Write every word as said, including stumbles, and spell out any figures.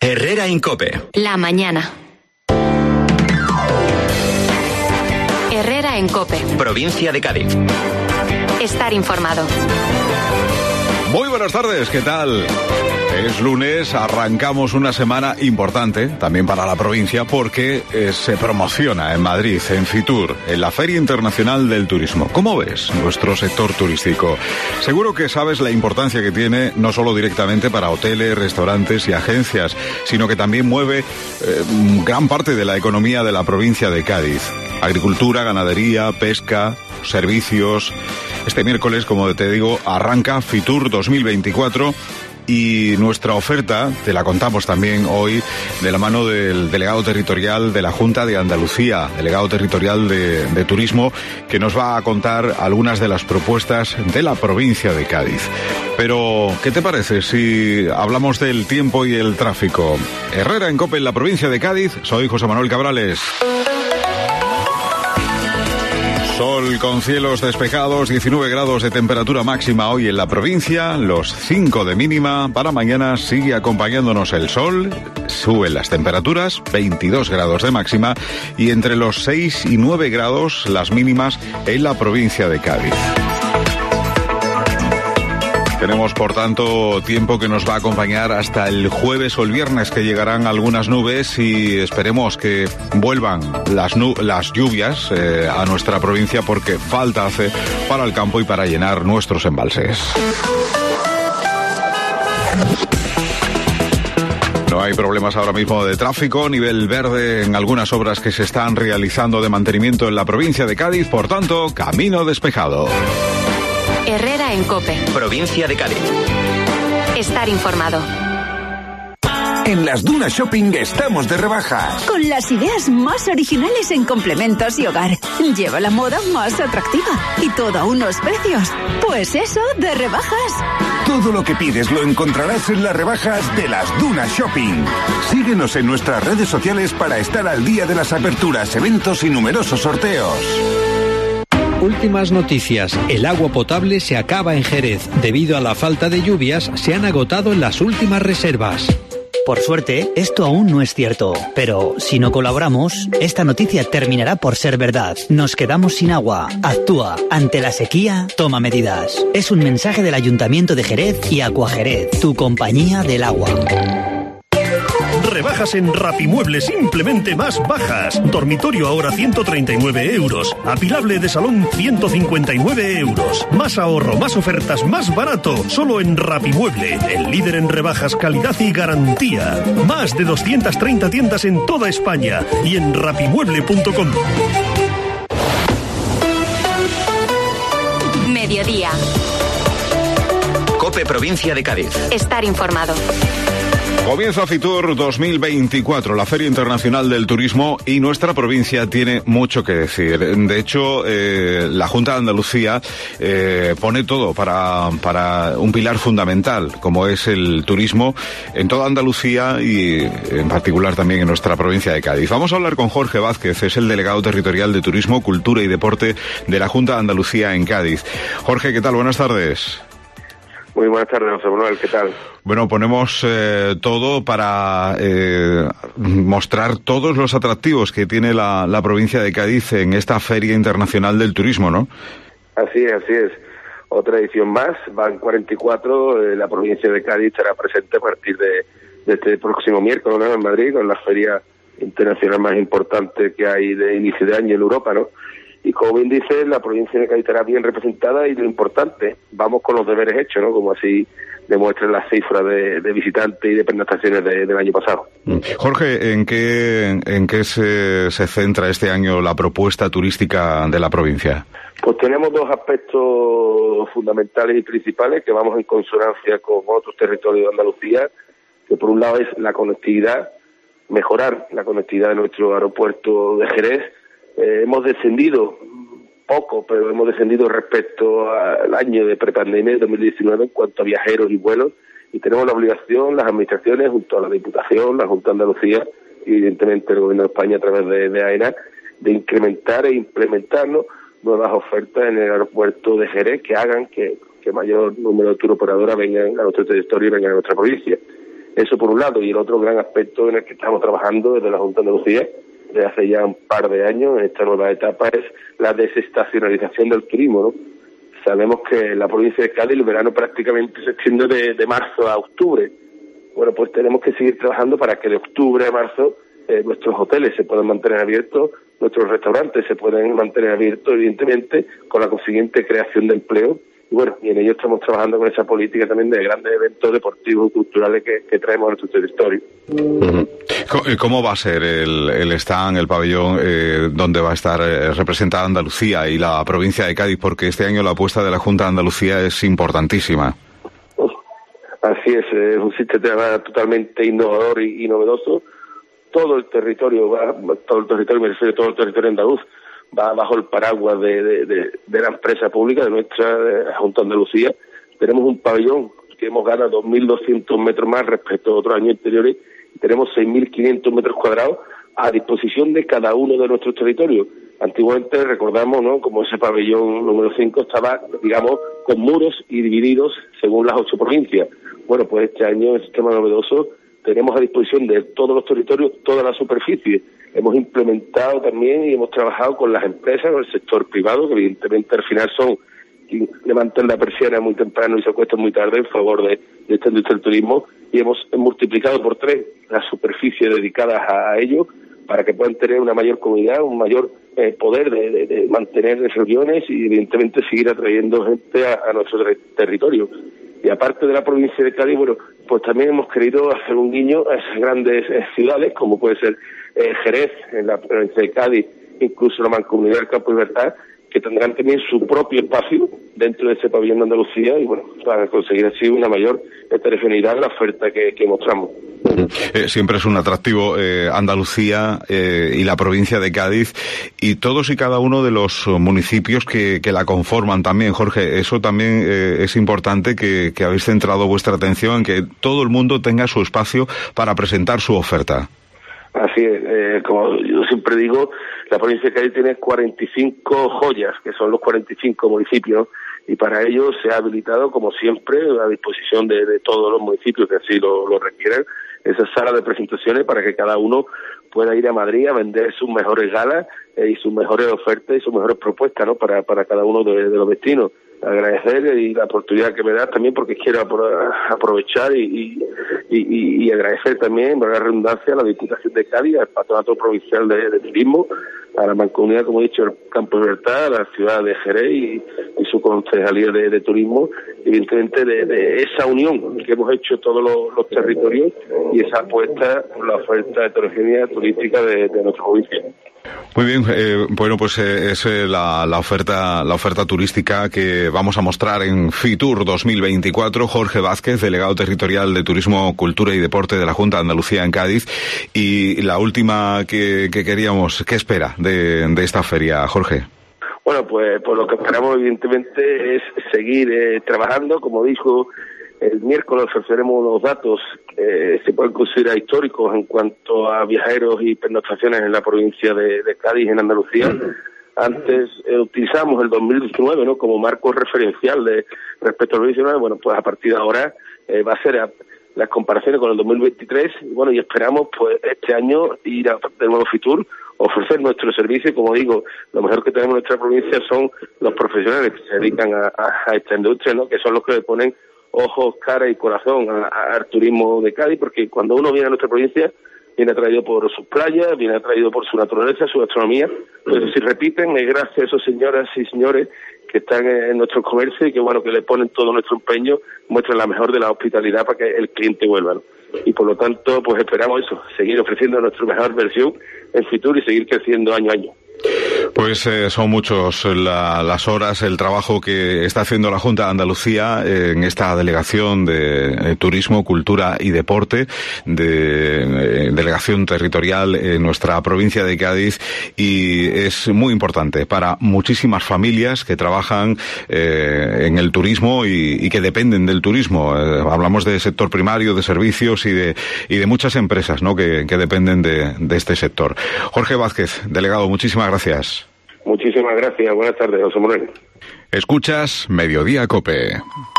Herrera en COPE. La mañana. Herrera en COPE. Provincia de Cádiz. Estar informado. Muy buenas tardes, ¿qué tal? Es lunes, arrancamos una semana importante también para la provincia porque eh, se promociona en Madrid, en Fitur, en la Feria Internacional del Turismo. ¿Cómo ves nuestro sector turístico? Seguro que sabes la importancia que tiene no solo directamente para hoteles, restaurantes y agencias, sino que también mueve eh, gran parte de la economía de la provincia de Cádiz. Agricultura, ganadería, pesca, servicios. Este miércoles, como te digo, arranca Fitur dos mil veinticuatro y nuestra oferta te la contamos también hoy de la mano del delegado territorial de la Junta de Andalucía, delegado territorial de, de Turismo, que nos va a contar algunas de las propuestas de la provincia de Cádiz. Pero, ¿qué te parece si hablamos del tiempo y el tráfico? Herrera en COPE en la provincia de Cádiz, soy José Manuel Cabrales. Sol con cielos despejados, diecinueve grados de temperatura máxima hoy en la provincia, los cinco de mínima. Para mañana sigue acompañándonos el sol, suben las temperaturas, veintidós grados de máxima y entre los seis y nueve grados las mínimas en la provincia de Cádiz. Tenemos, por tanto, tiempo que nos va a acompañar hasta el jueves o el viernes, que llegarán algunas nubes y esperemos que vuelvan las, nu- las lluvias eh, a nuestra provincia, porque falta hace para el campo y para llenar nuestros embalses. No hay problemas ahora mismo de tráfico, nivel verde en algunas obras que se están realizando de mantenimiento en la provincia de Cádiz, por tanto, camino despejado. Herrera en COPE. Provincia de Cádiz. Estar informado. En las Dunas Shopping estamos de rebajas. Con las ideas más originales en complementos y hogar. Lleva la moda más atractiva. Y todo a unos precios. Pues eso, de rebajas. Todo lo que pides lo encontrarás en las rebajas de las Dunas Shopping. Síguenos en nuestras redes sociales para estar al día de las aperturas, eventos y numerosos sorteos. Últimas noticias. El agua potable se acaba en Jerez. Debido a la falta de lluvias, se han agotado las últimas reservas. Por suerte, esto aún no es cierto. Pero si no colaboramos, esta noticia terminará por ser verdad. Nos quedamos sin agua. Actúa. Ante la sequía, toma medidas. Es un mensaje del Ayuntamiento de Jerez y Acuajerez, tu compañía del agua. Rebajas en Rapimueble, simplemente más bajas. Dormitorio ahora ciento treinta y nueve euros. Apilable de salón ciento cincuenta y nueve euros. Más ahorro, más ofertas, más barato. Solo en Rapimueble, el líder en rebajas, calidad y garantía. Más de doscientas treinta tiendas en toda España y en rapimueble punto com. Mediodía. COPE Provincia de Cádiz. Estar informado. Comienza Fitur dos mil veinticuatro, la Feria Internacional del Turismo, y nuestra provincia tiene mucho que decir. De hecho, eh, la Junta de Andalucía eh, pone todo para, para un pilar fundamental, como es el turismo, en toda Andalucía y en particular también en nuestra provincia de Cádiz. Vamos a hablar con Jorge Vázquez, es el delegado territorial de Turismo, Cultura y Deporte de la Junta de Andalucía en Cádiz. Jorge, ¿qué tal? Buenas tardes. Muy buenas tardes, José Manuel, ¿qué tal? Bueno, ponemos eh, todo para eh, mostrar todos los atractivos que tiene la, la provincia de Cádiz en esta Feria Internacional del Turismo, ¿no? Así es, así es. Otra edición más, van cuarenta y cuatro, eh, la provincia de Cádiz estará presente a partir de, de este próximo miércoles, ¿no?, en Madrid, con la feria internacional más importante que hay de inicio de año en Europa, ¿no? Y como bien dice, la provincia de Cádiz estará bien representada y lo importante, vamos con los deberes hechos, ¿no?, como así demuestran las cifras de, de visitantes y de pernoctaciones de, del año pasado. Jorge, ¿en qué, en qué se, se centra este año la propuesta turística de la provincia? Pues tenemos dos aspectos fundamentales y principales que vamos en consonancia con otros territorios de Andalucía, que por un lado es la conectividad, mejorar la conectividad de nuestro aeropuerto de Jerez. Eh, hemos descendido poco, pero hemos descendido respecto al año de prepandemia, dos mil diecinueve, en cuanto a viajeros y vuelos, y tenemos la obligación, las administraciones, junto a la Diputación, la Junta de Andalucía y evidentemente el Gobierno de España a través de, de AENA, de incrementar e implementarnos nuevas ofertas en el aeropuerto de Jerez que hagan que, que mayor número de turoperadores vengan a nuestro territorio y vengan a nuestra provincia. Eso por un lado, y el otro gran aspecto en el que estamos trabajando desde la Junta de Andalucía desde hace ya un par de años en esta nueva etapa es la desestacionalización del turismo, ¿no? Sabemos que en la provincia de Cádiz el verano prácticamente se extiende de, de marzo a octubre. Bueno, pues tenemos que seguir trabajando para que de octubre a marzo eh, nuestros hoteles se puedan mantener abiertos, nuestros restaurantes se pueden mantener abiertos, evidentemente, con la consiguiente creación de empleo. Y bueno, y en ello estamos trabajando con esa política también de grandes eventos deportivos y culturales que, que traemos a nuestro territorio. Uh-huh. ¿Cómo va a ser el, el stand, el pabellón, eh, donde va a estar eh, representada Andalucía y la provincia de Cádiz? Porque este año la apuesta de la Junta de Andalucía es importantísima. Uf, así es, es un sistema totalmente innovador y, y novedoso. Todo el territorio, va, todo el territorio, me refiero a todo el territorio andaluz, va bajo el paraguas de, de, de, de la empresa pública, de nuestra de Junta de Andalucía. Tenemos un pabellón que hemos ganado dos mil doscientos metros más respecto a otros años anteriores. Tenemos seis mil quinientos metros cuadrados a disposición de cada uno de nuestros territorios. Antiguamente, recordamos, ¿no?, como ese pabellón número cinco estaba, digamos, con muros y divididos según las ocho provincias. Bueno, pues este año, el sistema novedoso, tenemos a disposición de todos los territorios toda la superficie. Hemos implementado también y hemos trabajado con las empresas, con el sector privado, que evidentemente al final son quienes levantan la persiana muy temprano y se acuestan muy tarde en favor de, de esta industria del turismo, y hemos multiplicado por tres las superficies dedicadas a, a ello para que puedan tener una mayor comunidad, un mayor eh, poder de, de, de mantener reuniones y evidentemente seguir atrayendo gente a, a nuestro ter- territorio. Y aparte de la provincia de Cádiz, bueno, pues también hemos querido hacer un guiño a esas grandes eh, ciudades, como puede ser eh, Jerez, en la provincia de Cádiz, incluso la Mancomunidad del Campo Libertad, que tendrán también su propio espacio dentro de ese pabellón de Andalucía, y bueno, para conseguir así una mayor heterogeneidad en la oferta que, que mostramos. Eh, siempre es un atractivo eh, Andalucía eh, y la provincia de Cádiz y todos y cada uno de los municipios que, que la conforman también, Jorge. Eso también eh, es importante que, que habéis centrado vuestra atención en que todo el mundo tenga su espacio para presentar su oferta. Así es, eh, como yo siempre digo, la provincia de Cádiz tiene cuarenta y cinco joyas, que son los cuarenta y cinco municipios, y para ello se ha habilitado, como siempre, a disposición de, de todos los municipios que así lo, lo requieren, esa sala de presentaciones para que cada uno pueda ir a Madrid a vender sus mejores galas eh, y sus mejores ofertas y sus mejores propuestas, ¿no?, para, para cada uno de, de los destinos. Agradecer y la oportunidad que me da también porque quiero aprovechar y, y, y, y agradecer también, por la redundancia, a la Diputación de Cádiz, al Patronato Provincial de, de Turismo, a la Mancomunidad, como he dicho, el Campo de Libertad, a la ciudad de Jerez y, y su concejalía de, de turismo, evidentemente de, de esa unión que hemos hecho todos los, los territorios y esa apuesta por la oferta heterogénea turística de, de nuestra provincia. Muy bien, eh, bueno, pues eh, es eh, la, la oferta la oferta turística que vamos a mostrar en Fitur dos mil veinticuatro. Jorge Vázquez, delegado territorial de Turismo, Cultura y Deporte de la Junta de Andalucía en Cádiz. Y la última que, que queríamos, ¿qué espera de, de esta feria, Jorge? Bueno, pues, pues lo que esperamos evidentemente es seguir eh, trabajando, como dijo. El miércoles ofreceremos unos datos que eh, se pueden considerar históricos en cuanto a viajeros y pernoctaciones en la provincia de, de Cádiz, en Andalucía. Antes eh, utilizamos el dos mil diecinueve, ¿no?, como marco referencial de respecto al dos mil diecinueve. Bueno, pues a partir de ahora eh, va a ser a, las comparaciones con el dos mil veintitrés. Y bueno, y esperamos pues este año ir a, de nuevo Fitur, ofrecer nuestro servicio. Como digo, lo mejor que tenemos en nuestra provincia son los profesionales que se dedican a, a, a esta industria, ¿no?, que son los que le ponen ojos, cara y corazón al turismo de Cádiz, porque cuando uno viene a nuestra provincia viene atraído por sus playas, viene atraído por su naturaleza, su gastronomía. Entonces, si repiten, es gracias a esos señoras y señores que están en nuestro comercio y que, bueno, que le ponen todo nuestro empeño, muestran la mejor de la hospitalidad para que el cliente vuelva, ¿no? Y por lo tanto, pues esperamos eso, seguir ofreciendo nuestra mejor versión en Fitur y seguir creciendo año a año. Pues eh, son muchos la, las horas, el trabajo que está haciendo la Junta de Andalucía eh, en esta delegación de eh, Turismo, Cultura y Deporte, de eh, delegación territorial en nuestra provincia de Cádiz, y es muy importante para muchísimas familias que trabajan eh, en el turismo y, y que dependen del turismo. Eh, hablamos de sector primario, de servicios y de y de muchas empresas, ¿no?, que, que dependen de, de este sector. Jorge Vázquez, delegado, muchísimas gracias. Muchísimas gracias. Buenas tardes, José Manuel. Escuchas Mediodía COPE.